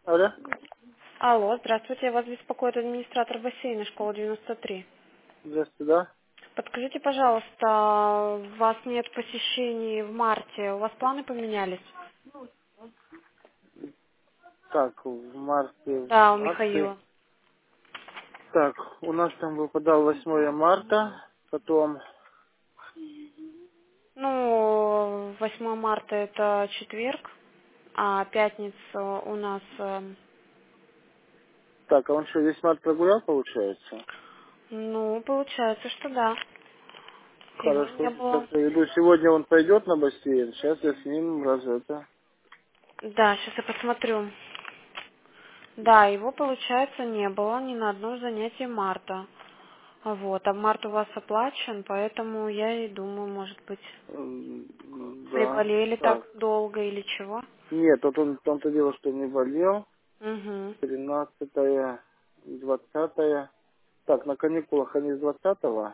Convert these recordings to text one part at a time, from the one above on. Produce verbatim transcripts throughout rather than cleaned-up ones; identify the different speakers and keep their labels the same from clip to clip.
Speaker 1: Алло?
Speaker 2: Алло, здравствуйте, вас беспокоит администратор бассейна школы девяносто три.
Speaker 1: Здравствуйте, да?
Speaker 2: Подскажите, пожалуйста, у вас нет посещений в марте, у вас планы поменялись?
Speaker 1: Так, в марте
Speaker 2: Да, у
Speaker 1: акции.
Speaker 2: Михаила.
Speaker 1: Так, у нас там выпадал восьмое марта, потом...
Speaker 2: Ну, восьмое марта это четверг, а пятница у нас, э,
Speaker 1: Так, а он что, весь март прогулял, получается?
Speaker 2: ну, получается, что да. Его
Speaker 1: Хорошо,
Speaker 2: не
Speaker 1: сейчас
Speaker 2: было.
Speaker 1: проведу. Сегодня он пойдет на бассейн, сейчас я с ним раз это...
Speaker 2: Да, сейчас я посмотрю. Да, его, получается, не было ни на одном занятии марта. Вот, а март у вас оплачен, поэтому я и думаю, может быть,
Speaker 1: м, Да,
Speaker 2: приболели так
Speaker 1: так.
Speaker 2: долго или чего.
Speaker 1: Нет, вот он, в том-то дело, что не болел.
Speaker 2: Угу.
Speaker 1: Тринадцатое, двадцатое. Так, на каникулах они с двадцатого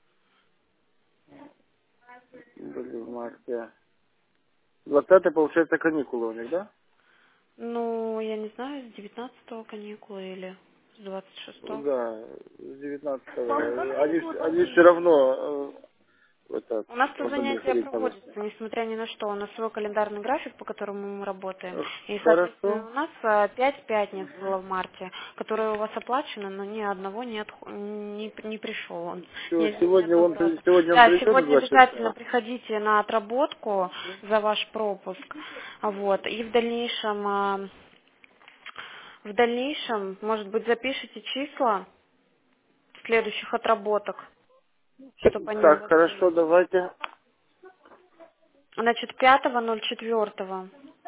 Speaker 1: были в марте. Двадцатое получается, каникулы у них, да?
Speaker 2: Ну, я не знаю, с девятнадцатого каникулы или с двадцать шестого.
Speaker 1: Да, с девятнадцатого. Они, они все равно э, это,
Speaker 2: У нас тут
Speaker 1: должны были
Speaker 2: занятия
Speaker 1: ходить на восемь.
Speaker 2: проводятся, несмотря ни на что. У нас свой календарный график, по которому мы работаем.
Speaker 1: Э,
Speaker 2: И, соответственно,
Speaker 1: Хорошо.
Speaker 2: у нас а, пять пятниц было в марте, которые у вас оплачены, но ни одного не, отх- не, не пришел он.
Speaker 1: Все,
Speaker 2: Ни, ни
Speaker 1: сегодня
Speaker 2: одного
Speaker 1: он
Speaker 2: раза.
Speaker 1: при- сегодня он
Speaker 2: Да,
Speaker 1: придет в
Speaker 2: сегодня
Speaker 1: два
Speaker 2: обязательно
Speaker 1: часа.
Speaker 2: приходите на отработку за ваш пропуск. Вот. И в дальнейшем, а, в дальнейшем, может быть, запишите числа следующих отработок, чтобы они у
Speaker 1: Так,
Speaker 2: вас
Speaker 1: хорошо,
Speaker 2: были.
Speaker 1: давайте.
Speaker 2: Значит, пятого ноль четвёртого.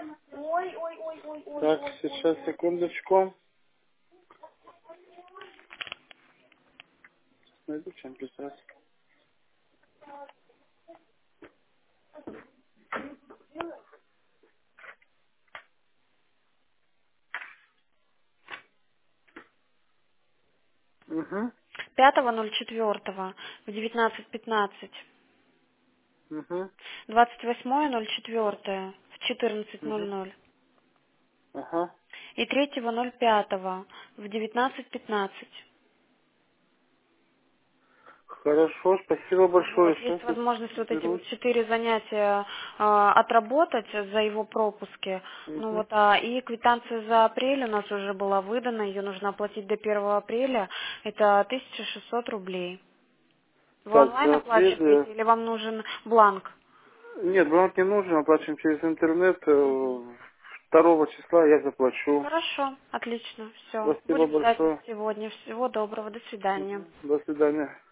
Speaker 1: Так, сейчас, секундочку. Найду чем писать. Угу,
Speaker 2: пятого ноль четвёртого в девятнадцать пятнадцать.
Speaker 1: угу,
Speaker 2: двадцать восьмое ноль четвёртое в четырнадцать ноль
Speaker 1: угу.
Speaker 2: ноль.
Speaker 1: Ага.
Speaker 2: И третьего ноль пятого в девятнадцать пятнадцать.
Speaker 1: Хорошо, спасибо большое.
Speaker 2: Вот,
Speaker 1: Сейчас
Speaker 2: есть
Speaker 1: я
Speaker 2: возможность вот эти вот
Speaker 1: разберусь.
Speaker 2: четыре занятия а, отработать за его пропуски. Ну
Speaker 1: Угу.
Speaker 2: вот, а, и квитанция за апрель у нас уже была выдана, ее нужно оплатить до первого апреля. Это тысяча шестьсот рублей. Вы
Speaker 1: Так,
Speaker 2: онлайн
Speaker 1: за апрель. э,
Speaker 2: оплачиваете или вам нужен бланк?
Speaker 1: Нет, бланк не нужен, оплачиваем через интернет. э, Второго числа я заплачу.
Speaker 2: Хорошо, отлично, все.
Speaker 1: Спасибо
Speaker 2: Будем ждать вас
Speaker 1: большое.
Speaker 2: сегодня. Всего доброго, до свидания.
Speaker 1: Мгм. До свидания.